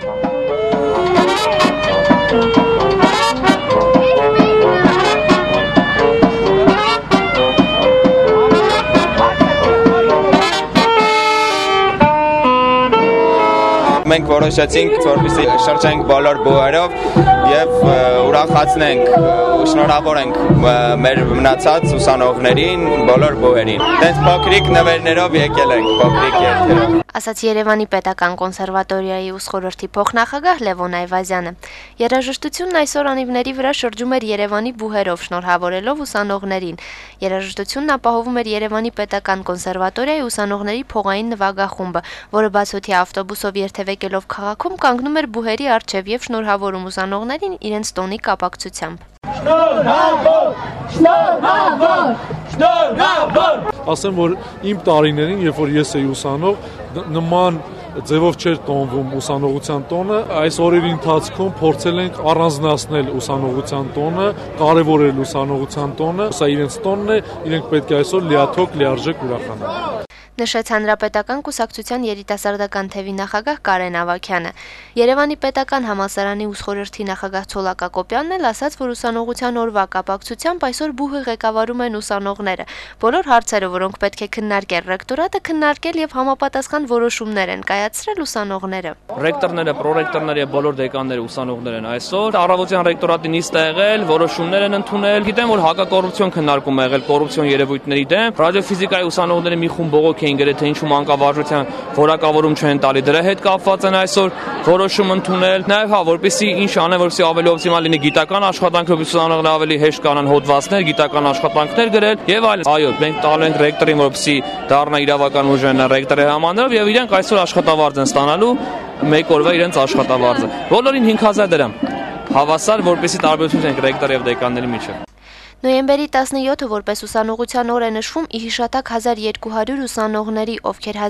Մենք որոշեցինք, որպեսզի շրջենք բոլոր բուհերով եւ ուրախացնենք ու շնորհավորենք մեր մնացած ուսանողներին, բոլոր բուհերին։ Դες փոքրիկ նվերներով եկել ենք, փոքրիկ երթերով։ Ասաց Երևանի պետական կոնսերվատորիայի ուսխորհրդի փոխնախագահ Լևոն Այվազյանը։ Երաժշտությունն այսօր անիվների վրա շրջում էր Երևանի բուհերով, շնորհավորելով ուսանողներին։ Երաժշտությունն ապահովում էր Երևանի պետական կոնսերվատորիայի ուսանողների փողային նվագախումբը, որը բացօթյա ավտոբուսով երթևեկելով քաղաքում կանգնում էր բուհերի առջև եւ շնորհավորում ուսանողներին իրենց տոնի կապակցությամբ։ Շնորհավոր, շնորհավոր, շնորհավոր։ Ասեմ, որ իմ տարիներին, երբ որ ես էի ուսանող, նման ձևով չէր տոնվում ուսանողության տոնը, այս օրերի ընթացքում փորձել ենք առանձնացնել ուսանողության տոնը, կարևորել ուսանողության տոնը, սա իրենց տոնն է, իրենք պետք է այսօր լիաթոք, լիարժեք ուրախանան։ Նշեց Հանրապետական կուսակցության երիտասարդական թևի նախագահ Կարեն Ավագյանը։ Երևանի պետական համալսարանի ուսխորհրդի նախագահ Ցոլակ Ակոպյանն էլ ասաց, որ ուսանողության օրվա կապակցությամբ այսօր բուհը ղեկավարում են ուսանողները։ Բոլոր հարցերը, որոնք պետք է քննարկել ռեկտորատը, քննարկել եւ համապատասխան որոշումներ են կայացրել ուսանողները։ Ռեկտորները, պրոռեկտորները եւ բոլոր դեկանները ուսանողներ են այսօր։ Առավոտյան ռեկտորատի նիստ է եղել, որոշումներ են ընդունել։ Գիտեմ, որ հակակոռուպցիոն քննարկում է եղել կոռուպցիոն երևույթների դեմ։ Ռադիոֆիզիկայի ուսանողների մի խումբ բողոք գրեթե ինչու մանկավարժության որակավորում չեն տալի, դրա հետ կապված են այսօր որոշում ընդունել, նաև որպեսզի ինչ անեն, որպեսզի ավելի օպտիմալ լինի գիտական աշխատանքը, ուսանողները ավելի հեշտ կանան հոդվածներ, գիտական աշխատանքներ գրել եւ այլն։ Այո, մենք տալու ենք ռեկտորին, որպեսզի դառնա իրավական ուժն ռեկտորի համանրով եւ իրենք այսօր աշխատավարձ են ստանալու մեկ օրվա իրենց աշխատավարձը։ Բոլորին 5000 դրամ։ Հավասար, որպեսզի տարբերություն չենք ռեկտորի եւ դեկանների միջեւ։ Նոյեմբերի 17-ը որպես ուսանողության օր է նշվում ի հիշատակ 1200 ուսանողների, ովքեր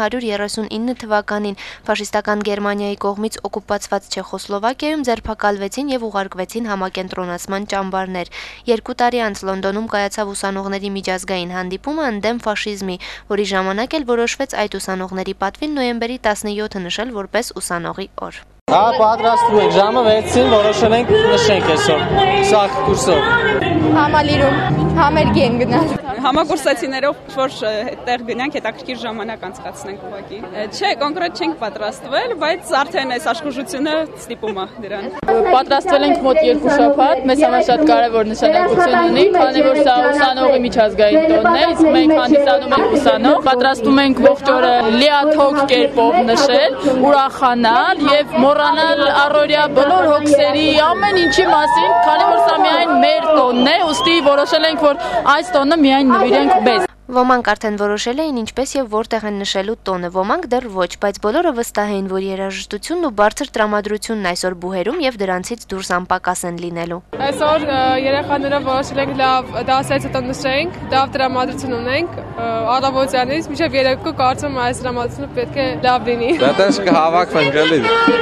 1939 թվականին ֆաշիստական Գերմանիայի կողմից օկուպացված Չեխոսլովակիայում ձերբակալվեցին եւ ուղարկվեցին համակենտրոնացման ճամբարներ։ 2 տարի անց Լոնդոնում կայացավ ուսանողների միջազգային հանդիպումը ընդդեմ ֆաշիզմի, որի ժամանակ էլ որոշվեց այդ ուսանողների պատվին նոյեմբերի 17-ը նշել որպես ուսանողի օր։ Հա, պատրաստվում ենք, ժամը 6-ին որոշել ենք նշենք այսօր, սաղ կուրսով։ Համալիրում, համերգի են գնալ։ Համակուրսացիներով որ տեղ գնանք, հետաքրքիր ժամանակ անցկացնենք ուղղակի։ Չէ, կոնկրետ չենք պատրաստվել, բայց արդեն այս աշխուժությունը ստիպում է դրան։ Պատրաստվել ենք մոտ 2 շաբաթ, մեզ համար շատ կարևոր նշանակություն ունի, քանի որ սա ուսանողի միջազգային տոնն է, իսկ մենք հանդիսանում ենք ուսանող, պատրաստում ենք ողջ օրը լիաթոք կերպով նշել, ուրախանալ եւ մոռանալ առօրյա բոլոր հոգսերի, ամեն ինչի մասին, քանի որ սա միայն մեր տոնն է, ուստի որոշել ենք, որ այս տոնը միայն նվիրենք մեզ։ Ոմանք արդեն որոշել էին ինչպես եւ որտեղ են նշելու տոնը, ոմանք դեռ ոչ, բայց բոլորը վստահ են, որ երաժշտությունն ու բարձր տրամադրությունն այսօր բուհերում եւ դրանցից դուրս անպակաս են լինելու։ Այսօր երեխաները որոշել ենք լավ դասից հետո նշենք, լավ տրամադրություն ունենք, առավոտյանից մինչև երեկո կարծում այս տրամադրությունը պետք է լավ լինի։ Դες կհավաքվենք էլի։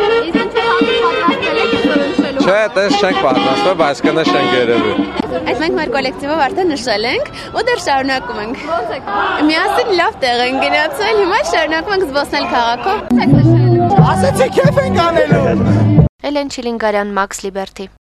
Չէ, դες չենք պատրաստվել, բայց կնշենք երևի։ Այս մենք մեր կոլեկտիվով արդեն նշել ենք ու դեռ շարունակում ենք։ Միասին լավ տեղ են գնացել, հիմա շարունակում ենք զբոսնել քաղաքով։ Ասեցի քեֆ ենք անելու։ Էլեն Չիլինգարյան, Մաքս Լիբերթի։